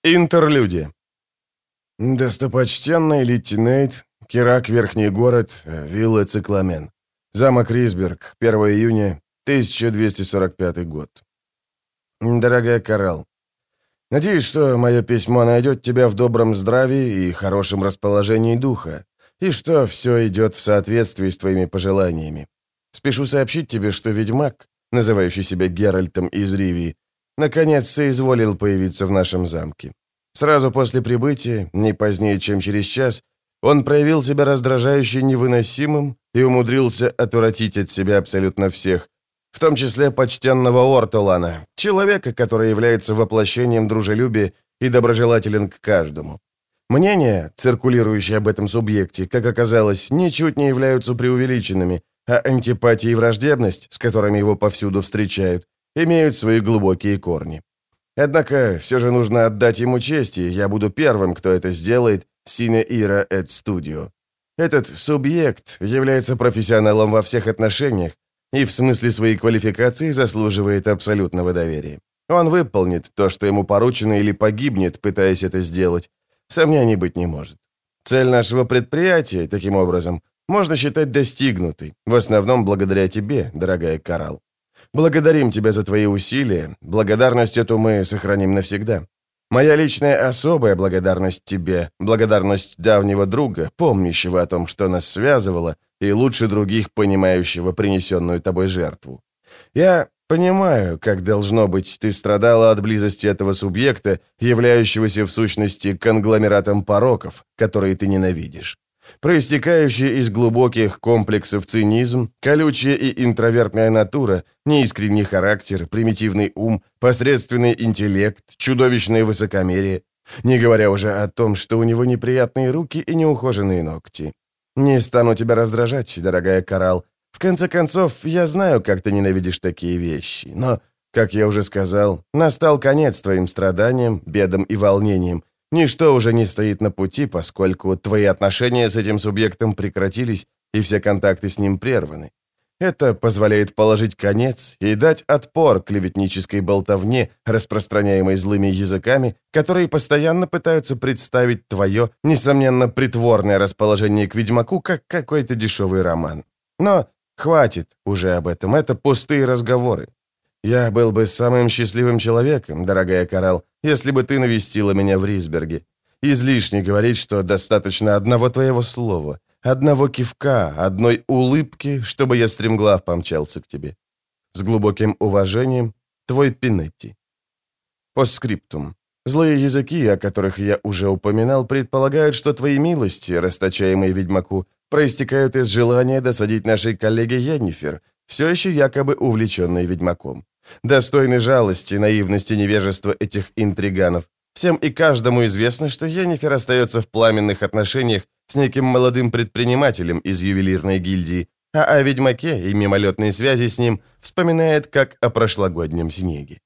Интерлюдия. Достопочтенный лейтенант, Кирак, Верхний город, вилла Цикламен. Замок Рисберг, 1 июня 1245 год. Дорогая Коралл, надеюсь, что мое письмо найдет тебя в добром здравии и хорошем расположении духа, и что все идет в соответствии с твоими пожеланиями. Спешу сообщить тебе, что ведьмак, называющий себя Геральтом из Ривии, наконец соизволил появиться в нашем замке. Сразу после прибытия, не позднее, чем через час, он проявил себя раздражающе невыносимым и умудрился отвратить от себя абсолютно всех, в том числе почтенного Ортолана, человека, который является воплощением дружелюбия и доброжелателен к каждому. Мнения, циркулирующие об этом субъекте, как оказалось, ничуть не являются преувеличенными, а антипатия и враждебность, с которыми его повсюду встречают, имеют свои глубокие корни. Однако все же нужно отдать ему честь, и я буду первым, кто это сделает, sine ira et studio. Этот субъект является профессионалом во всех отношениях и в смысле своей квалификации заслуживает абсолютного доверия. Он выполнит то, что ему поручено, или погибнет, пытаясь это сделать. Сомнений быть не может. Цель нашего предприятия, таким образом, можно считать достигнутой, в основном благодаря тебе, дорогая Коралл. Благодарим тебя за твои усилия, благодарность эту мы сохраним навсегда. Моя личная особая благодарность тебе, благодарность давнего друга, помнящего о том, что нас связывало, и лучше других понимающего принесенную тобой жертву. Я понимаю, как должно быть, ты страдала от близости этого субъекта, являющегося в сущности конгломератом пороков, которые ты ненавидишь. Проистекающие из глубоких комплексов цинизм, колючая и интровертная натура, неискренний характер, примитивный ум, посредственный интеллект, чудовищное высокомерие, не говоря уже о том, что у него неприятные руки и неухоженные ногти. Не стану тебя раздражать, дорогая Коралл. В конце концов, я знаю, как ты ненавидишь такие вещи, но, как я уже сказал, настал конец твоим страданиям, бедам и волнениям. Ничто уже не стоит на пути, поскольку твои отношения с этим субъектом прекратились, и все контакты с ним прерваны. Это позволяет положить конец и дать отпор клеветнической болтовне, распространяемой злыми языками, которые постоянно пытаются представить твое, несомненно, притворное расположение к ведьмаку, как какой-то дешевый роман. Но хватит уже об этом, это пустые разговоры. Я был бы самым счастливым человеком, дорогая Коралл, если бы ты навестила меня в Рисберге. Излишне говорить, что достаточно одного твоего слова, одного кивка, одной улыбки, чтобы я стремглав помчался к тебе. С глубоким уважением, твой Пинетти. Постскриптум. Злые языки, о которых я уже упоминал, предполагают, что твои милости, расточаемые ведьмаку, проистекают из желания досадить нашей коллеге Йеннифер, все еще якобы увлеченной ведьмаком. Достойны жалости, наивности, невежества этих интриганов. Всем и каждому известно, что Йеннифер остается в пламенных отношениях с неким молодым предпринимателем из ювелирной гильдии, а о ведьмаке и мимолетной связи с ним вспоминает как о прошлогоднем снеге.